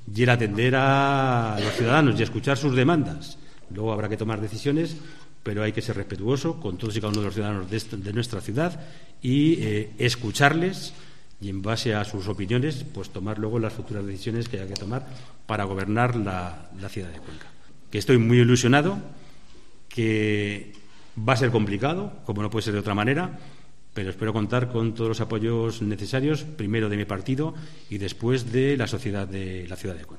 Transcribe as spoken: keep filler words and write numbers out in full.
y el atender a los ciudadanos y escuchar sus demandas. Luego habrá que tomar decisiones, pero hay que ser respetuoso con todos y cada uno de los ciudadanos de, esta, de nuestra ciudad y eh, escucharles y, en base a sus opiniones, pues tomar luego las futuras decisiones que haya que tomar para gobernar la, la ciudad de Cuenca. Que estoy muy ilusionado, que va a ser complicado, como no puede ser de otra manera, pero espero contar con todos los apoyos necesarios, primero de mi partido y después de la sociedad de la ciudad de Cuenca.